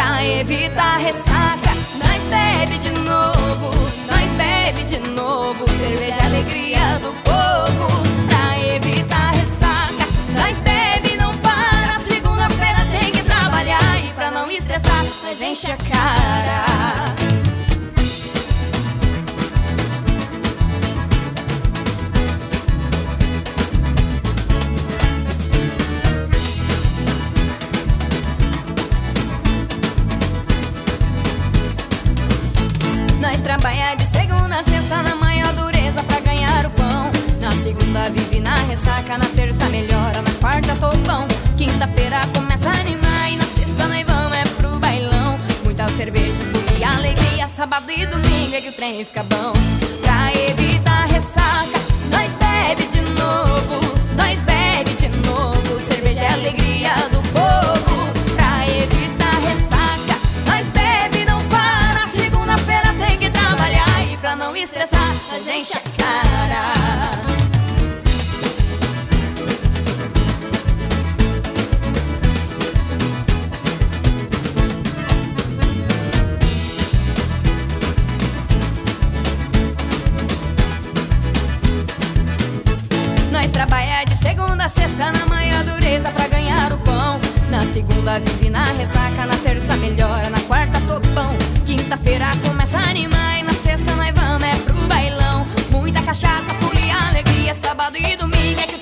Pra evitar ressaca, nós bebe de novo, nós bebe de novo. Cerveja é alegria do povo. Pra evitar ressaca, nós bebe e não para. Segunda-feira tem que trabalhar e pra não estressar, nós enche a cara. Nós trabalha de segunda a sexta na maior dureza pra ganhar o pão. Na segunda vive na ressaca, na terça melhora, na quarta topão. Quinta-feira começa a animar e na sexta nós vamos é pro bailão. Muita cerveja, folia e alegria, sábado e domingo é que o trem fica bom. Pra evitar ressaca, nós bebe de novo, nós bebe de novo. Cerveja é alegria do povo. Pra evitar ressaca, nós bebe e não para. Segunda-feira tem que trabalhar e pra não estressar, nós enche a cara. Nós trabalha de segunda a sexta na maior dureza pra ganhar o pão. Na segunda vive na ressaca, na terça melhora, na quarta topão. Quinta-feira começa a animar e na sexta nós vamos é pro bailão. Muita cachaça, folia e alegria, sábado e domingo é